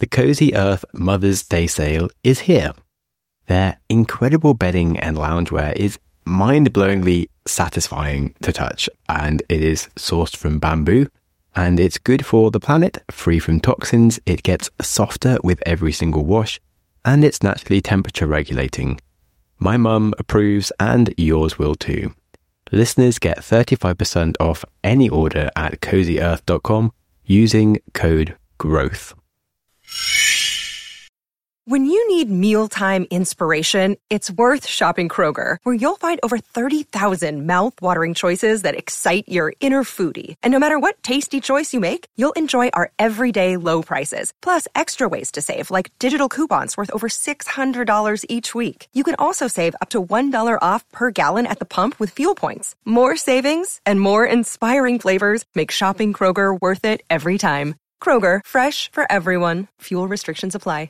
The Cozy Earth Mother's Day sale is here. Their incredible bedding and loungewear is mind-blowingly satisfying to touch, and it is sourced from bamboo, and it's good for the planet, free from toxins. It gets softer with every single wash, and it's naturally temperature regulating. My mum approves, and yours will too. Listeners get 35% off any order at CozyEarth.com using code GROWTH. When you need mealtime inspiration, it's worth shopping Kroger, where you'll find over 30,000 mouth-watering choices that excite your inner foodie. And no matter what tasty choice you make, you'll enjoy our everyday low prices, plus extra ways to save, like digital coupons worth over $600 each week. You can also save up to $1 off per gallon at the pump with fuel points. More savings and more inspiring flavors make shopping Kroger worth it every time. Kroger, fresh for everyone. Fuel restrictions apply.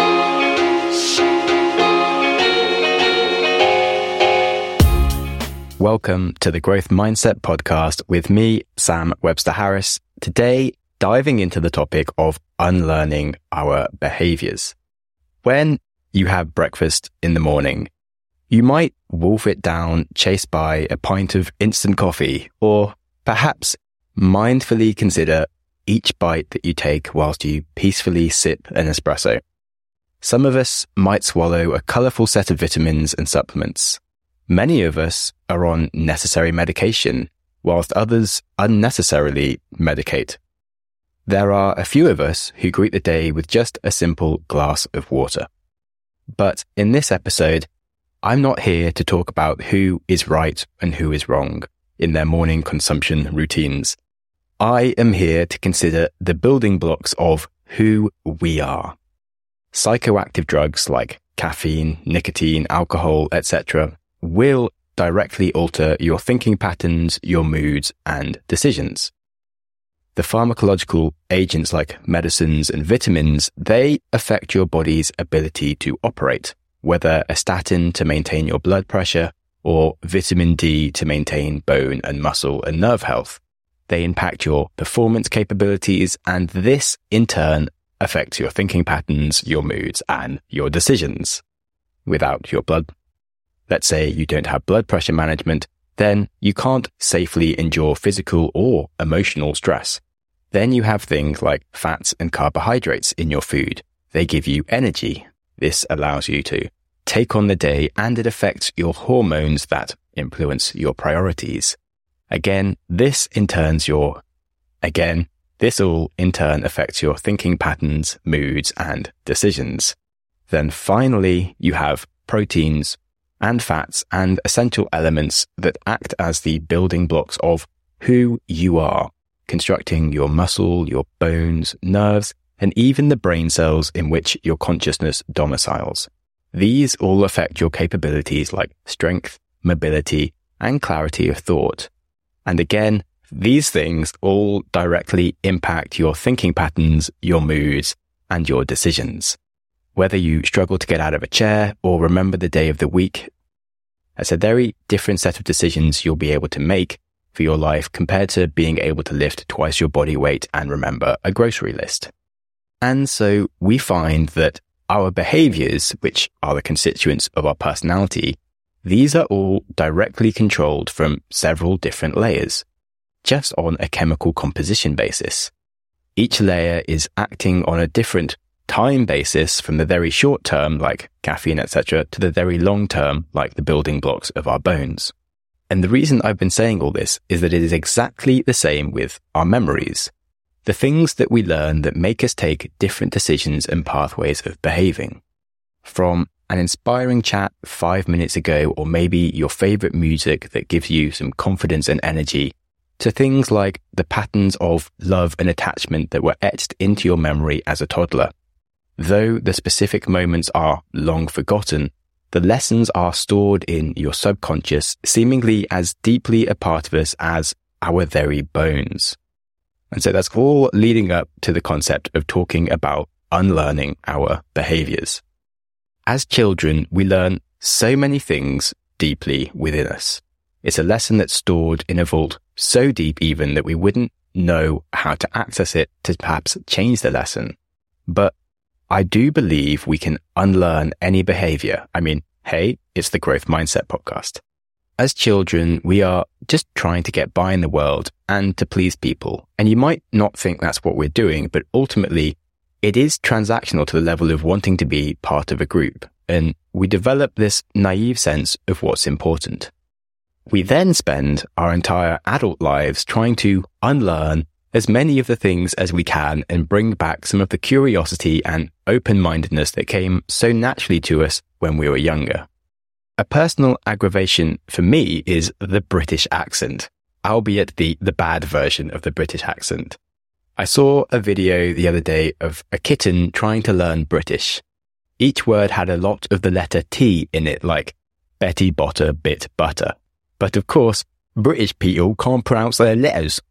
Welcome to the Growth Mindset Podcast with me, Sam Webster Harris. Today, diving into the topic of unlearning our behaviors. When you have breakfast in the morning, you might wolf it down, chased by a pint of instant coffee, or perhaps mindfully consider each bite that you take whilst you peacefully sip an espresso. Some of us might swallow a colourful set of vitamins and supplements. Many of us are on necessary medication, whilst others unnecessarily medicate. There are a few of us who greet the day with just a simple glass of water. But in this episode, I'm not here to talk about who is right and who is wrong in their morning consumption routines. I am here to consider the building blocks of who we are. Psychoactive drugs like caffeine, nicotine, alcohol, etc. will directly alter your thinking patterns, your moods, and decisions. The pharmacological agents like medicines and vitamins, they affect your body's ability to operate, whether a statin to maintain your blood pressure or vitamin D to maintain bone and muscle and nerve health. They impact your performance capabilities, and this, in turn, affects your thinking patterns, your moods, and your decisions. Let's say you don't have blood pressure management, then you can't safely endure physical or emotional stress. Then you have things like fats and carbohydrates in your food. They give you energy. This allows you to take on the day, and it affects your hormones that influence your priorities. This all in turn affects your thinking patterns, moods, and decisions. Then finally, you have proteins and fats and essential elements that act as the building blocks of who you are, constructing your muscle, your bones, nerves, and even the brain cells in which your consciousness domiciles. These all affect your capabilities like strength, mobility, and clarity of thought. And again, these things all directly impact your thinking patterns, your moods, and your decisions. Whether you struggle to get out of a chair or remember the day of the week, it's a very different set of decisions you'll be able to make for your life compared to being able to lift twice your body weight and remember a grocery list. And so we find that our behaviors, which are the constituents of our personality, these are all directly controlled from several different layers, just on a chemical composition basis. Each layer is acting on a different time basis, from the very short term, like caffeine, etc., to the very long term, like the building blocks of our bones. And the reason I've been saying all this is that it is exactly the same with our memories. The things that we learn that make us take different decisions and pathways of behaving. From an inspiring chat 5 minutes ago, or maybe your favorite music that gives you some confidence and energy, to things like the patterns of love and attachment that were etched into your memory as a toddler. Though the specific moments are long forgotten, the lessons are stored in your subconscious, seemingly as deeply a part of us as our very bones. And so that's all leading up to the concept of talking about unlearning our behaviors. As children, we learn so many things deeply within us. It's a lesson that's stored in a vault so deep even that we wouldn't know how to access it to perhaps change the lesson. But I do believe we can unlearn any behavior. I mean, hey, it's the Growth Mindset podcast. As children, we are just trying to get by in the world and to please people. And you might not think that's what we're doing, but ultimately, it is transactional to the level of wanting to be part of a group. And we develop this naive sense of what's important. We then spend our entire adult lives trying to unlearn as many of the things as we can and bring back some of the curiosity and open-mindedness that came so naturally to us when we were younger. A personal aggravation for me is the British accent, albeit the bad version of the British accent. I saw a video the other day of a kitten trying to learn British. Each word had a lot of the letter T in it, like Betty Botter Bit Butter. But of course, British people can't pronounce their letters.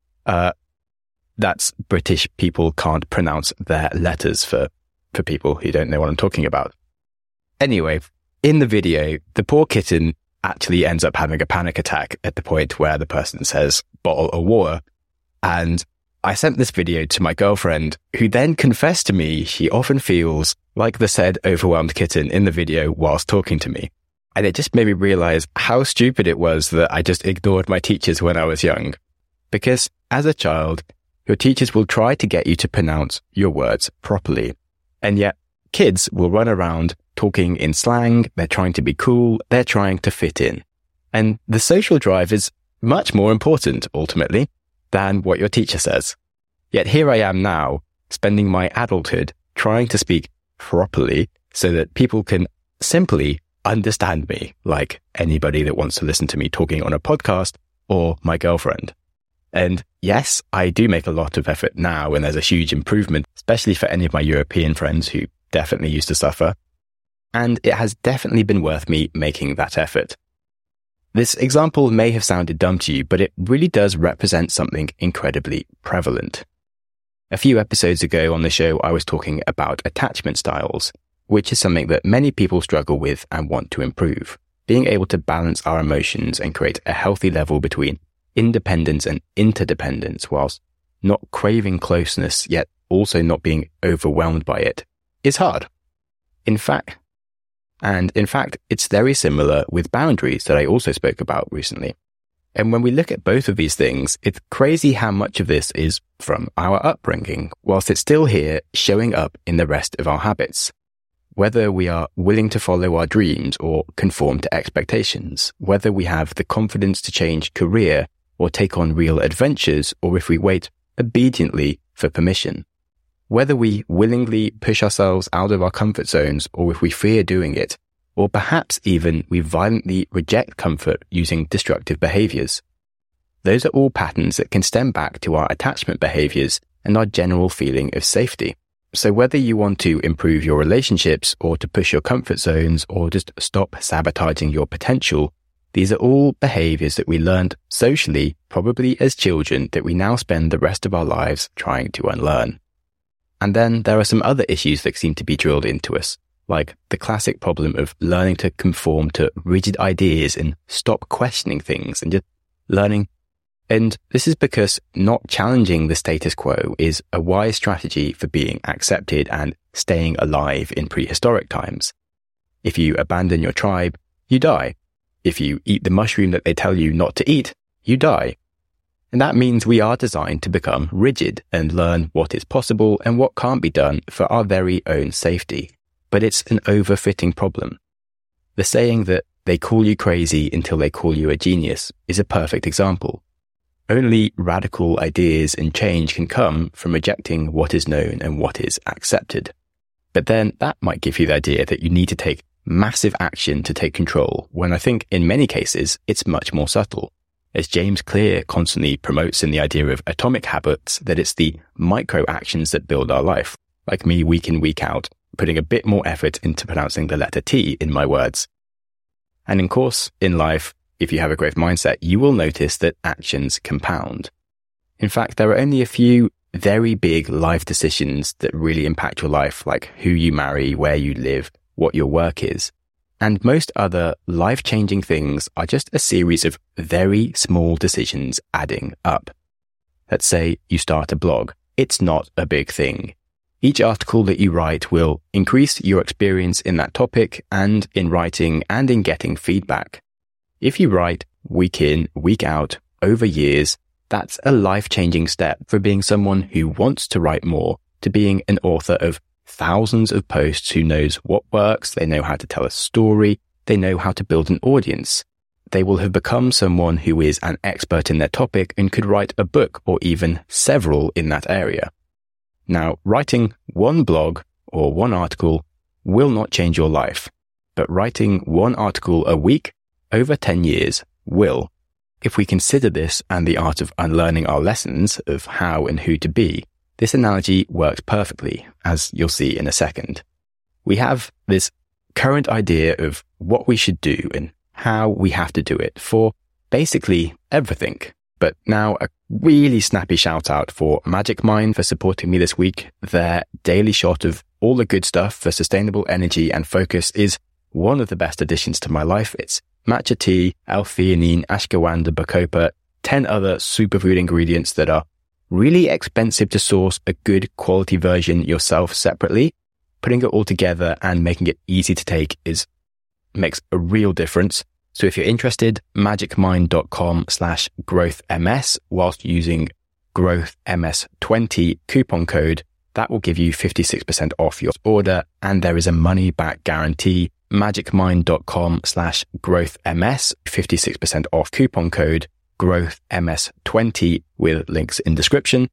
That's British people can't pronounce their letters for people who don't know what I'm talking about. Anyway, in the video, the poor kitten actually ends up having a panic attack at the point where the person says, bottle of water. And I sent this video to my girlfriend, who then confessed to me she often feels like the said overwhelmed kitten in the video whilst talking to me. And it just made me realize how stupid it was that I just ignored my teachers when I was young. Because as a child, your teachers will try to get you to pronounce your words properly. And yet, kids will run around talking in slang, they're trying to be cool, they're trying to fit in. And the social drive is much more important, ultimately, than what your teacher says. Yet here I am now, spending my adulthood trying to speak properly so that people can simply understand me, like anybody that wants to listen to me talking on a podcast or my girlfriend. And yes, I do make a lot of effort now, and there's a huge improvement, especially for any of my European friends who definitely used to suffer. And it has definitely been worth me making that effort. This example may have sounded dumb to you, but it really does represent something incredibly prevalent. A few episodes ago on the show, I was talking about attachment styles, which is something that many people struggle with and want to improve. Being able to balance our emotions and create a healthy level between independence and interdependence whilst not craving closeness, yet also not being overwhelmed by it, is hard. In fact, it's very similar with boundaries that I also spoke about recently. And when we look at both of these things, it's crazy how much of this is from our upbringing, whilst it's still here showing up in the rest of our habits. Whether we are willing to follow our dreams or conform to expectations, whether we have the confidence to change career or take on real adventures, or if we wait obediently for permission. Whether we willingly push ourselves out of our comfort zones or if we fear doing it, or perhaps even we violently reject comfort using destructive behaviors. Those are all patterns that can stem back to our attachment behaviors and our general feeling of safety. So whether you want to improve your relationships or to push your comfort zones or just stop sabotaging your potential, these are all behaviors that we learned socially, probably as children, that we now spend the rest of our lives trying to unlearn. And then there are some other issues that seem to be drilled into us, like the classic problem of learning to conform to rigid ideas and stop questioning things and just learning. And this is because not challenging the status quo is a wise strategy for being accepted and staying alive in prehistoric times. If you abandon your tribe, you die. If you eat the mushroom that they tell you not to eat, you die. And that means we are designed to become rigid and learn what is possible and what can't be done for our very own safety. But it's an overfitting problem. The saying that they call you crazy until they call you a genius is a perfect example. Only radical ideas and change can come from rejecting what is known and what is accepted. But then that might give you the idea that you need to take massive action to take control, when I think in many cases it's much more subtle. As James Clear constantly promotes in the idea of atomic habits, that it's the micro actions that build our life, like me week in, week out, putting a bit more effort into pronouncing the letter T in my words. And of course, in life, if you have a growth mindset, you will notice that actions compound. In fact, there are only a few very big life decisions that really impact your life, like who you marry, where you live, what your work is. And most other life-changing things are just a series of very small decisions adding up. Let's say you start a blog. It's not a big thing. Each article that you write will increase your experience in that topic and in writing and in getting feedback. If you write week in, week out, over years, that's a life-changing step from being someone who wants to write more to being an author of thousands of posts who knows what works, they know how to tell a story, they know how to build an audience. They will have become someone who is an expert in their topic and could write a book or even several in that area. Now, writing one blog or one article will not change your life, but writing one article a week over 10 years will. If we consider this and the art of unlearning our lessons of how and who to be, this analogy works perfectly, as you'll see in a second. We have this current idea of what we should do and how we have to do it for basically everything. But now a really snappy shout out for Magic Mind for supporting me this week. Their daily shot of all the good stuff for sustainable energy and focus is one of the best additions to my life. It's matcha tea, L-theanine, ashwagandha, bacopa, 10 other superfood ingredients that are really expensive to source a good quality version yourself separately. Putting it all together and making it easy to take makes a real difference. So if you're interested, magicmind.com/growthms whilst using growthms20 coupon code, that will give you 56% off your order. And there is a money back guarantee, magicmind.com/growthms, 56% off coupon code growthms20 with links in description.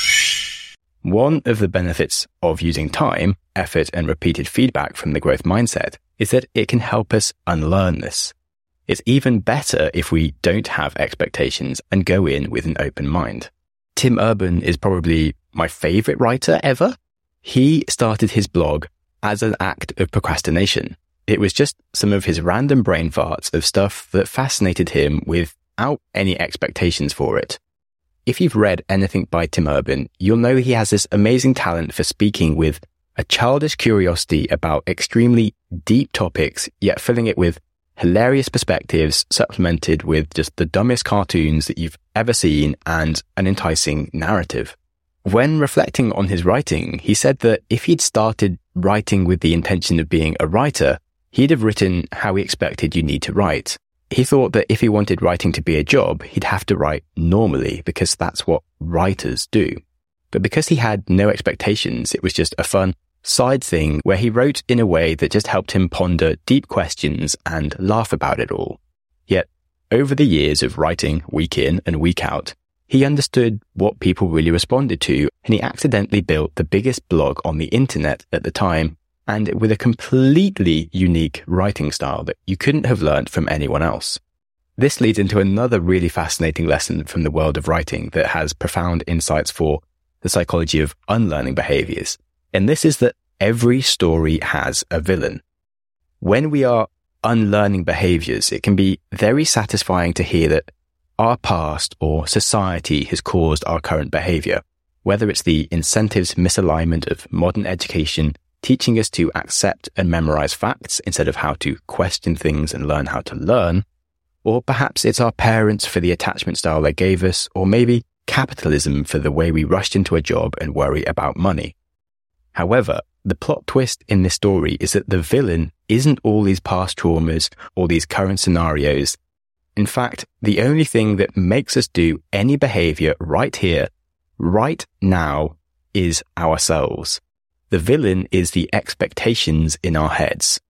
One of the benefits of using time, effort, and repeated feedback from the growth mindset is that it can help us unlearn this. It's even better if we don't have expectations and go in with an open mind. Tim Urban is probably my favorite writer ever. He started his blog as an act of procrastination. It was just some of his random brain farts of stuff that fascinated him without any expectations for it. If you've read anything by Tim Urban, you'll know he has this amazing talent for speaking with a childish curiosity about extremely deep topics, yet filling it with hilarious perspectives supplemented with just the dumbest cartoons that you've ever seen and an enticing narrative. When reflecting on his writing, he said that if he'd started writing with the intention of being a writer, he'd have written how he expected you need to write. He thought that if he wanted writing to be a job, he'd have to write normally because that's what writers do. But because he had no expectations, it was just a fun side thing where he wrote in a way that just helped him ponder deep questions and laugh about it all. Yet, over the years of writing week in and week out, he understood what people really responded to, and he accidentally built the biggest blog on the internet at the time, and with a completely unique writing style that you couldn't have learned from anyone else. This leads into another really fascinating lesson from the world of writing that has profound insights for the psychology of unlearning behaviors. And this is that every story has a villain. When we are unlearning behaviors, it can be very satisfying to hear that our past or society has caused our current behavior, whether it's the incentives misalignment of modern education, teaching us to accept and memorize facts instead of how to question things and learn how to learn, or perhaps it's our parents for the attachment style they gave us, or maybe capitalism for the way we rushed into a job and worry about money. However, the plot twist in this story is that the villain isn't all these past traumas or these current scenarios. In fact, the only thing that makes us do any behavior right here, right now, is ourselves. The villain is the expectations in our heads.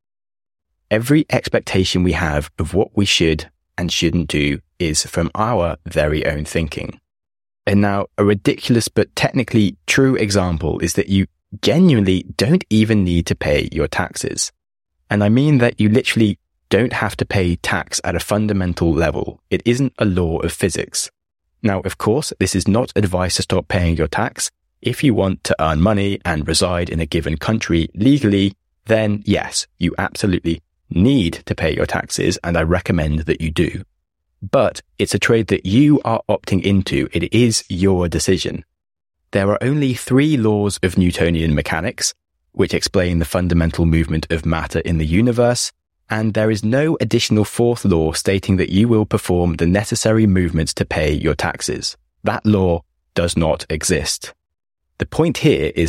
Every expectation we have of what we should and shouldn't do is from our very own thinking. And now, a ridiculous but technically true example is that you genuinely don't even need to pay your taxes. And I mean that you literally don't have to pay tax at a fundamental level. It isn't a law of physics. Now, of course, this is not advice to stop paying your tax. If you want to earn money and reside in a given country legally, then yes, you absolutely need to pay your taxes, and I recommend that you do. But it's a trade that you are opting into. It is your decision. There are only 3 laws of Newtonian mechanics, which explain the fundamental movement of matter in the universe, and there is no additional 4th law stating that you will perform the necessary movements to pay your taxes. That law does not exist. The point here is that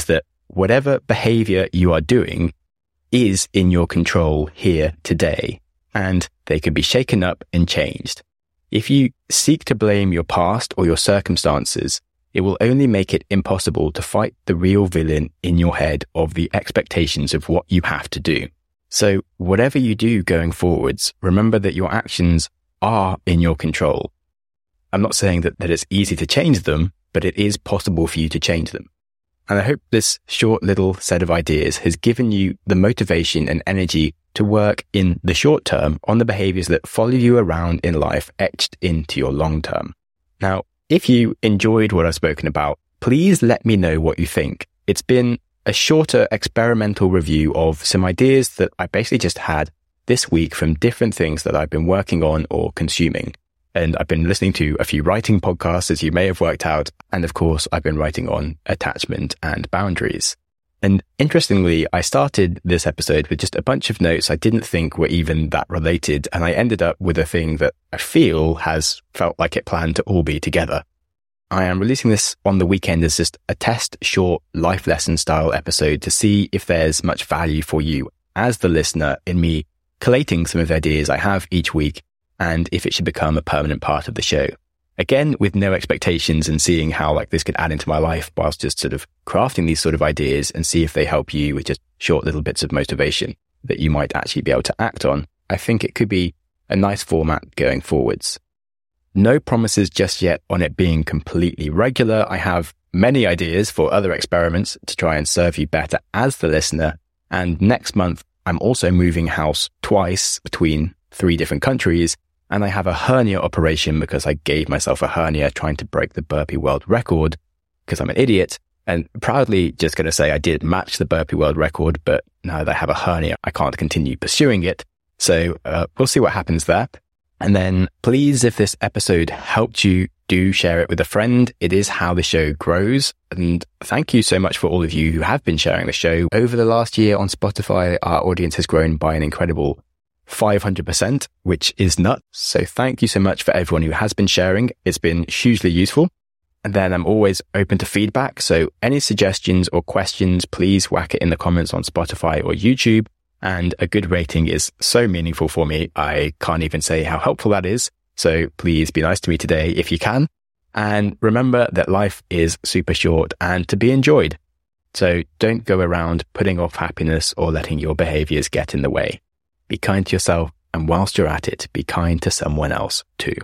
whatever behavior you are doing is in your control here today, and they can be shaken up and changed. If you seek to blame your past or your circumstances, it will only make it impossible to fight the real villain in your head of the expectations of what you have to do. So whatever you do going forwards, remember that your actions are in your control. I'm not saying that it's easy to change them, but it is possible for you to change them. And I hope this short little set of ideas has given you the motivation and energy to work in the short term on the behaviors that follow you around in life, etched into your long term. Now, if you enjoyed what I've spoken about, please let me know what you think. It's been a shorter experimental review of some ideas that I basically just had this week from different things that I've been working on or consuming. And I've been listening to a few writing podcasts, as you may have worked out. And of course, I've been writing on attachment and boundaries. And interestingly, I started this episode with just a bunch of notes I didn't think were even that related. And I ended up with a thing that I feel has felt like it planned to all be together. I am releasing this on the weekend as just a test short life lesson style episode to see if there's much value for you as the listener in me collating some of the ideas I have each week, and if it should become a permanent part of the show. Again, with no expectations, and seeing how this could add into my life whilst just sort of crafting these sort of ideas and see if they help you with just short little bits of motivation that you might actually be able to act on. I think it could be a nice format going forwards. No promises just yet on it being completely regular. I have many ideas for other experiments to try and serve you better as the listener. And next month, I'm also moving house twice between 3 different countries. And I have a hernia operation because I gave myself a hernia trying to break the burpee world record because I'm an idiot. And proudly just going to say I did match the burpee world record, but now that I have a hernia, I can't continue pursuing it. So we'll see what happens there. And then please, if this episode helped you, do share it with a friend. It is how the show grows. And thank you so much for all of you who have been sharing the show. Over the last year on Spotify, our audience has grown by an incredible 500%, which is nuts. So thank you so much for everyone who has been sharing. It's been hugely useful. And then I'm always open to feedback. So any suggestions or questions, please whack it in the comments on Spotify or YouTube. And a good rating is so meaningful for me. I can't even say how helpful that is. So please be nice to me today if you can. And remember that life is super short and to be enjoyed. So don't go around putting off happiness or letting your behaviors get in the way. Be kind to yourself, and whilst you're at it, be kind to someone else too.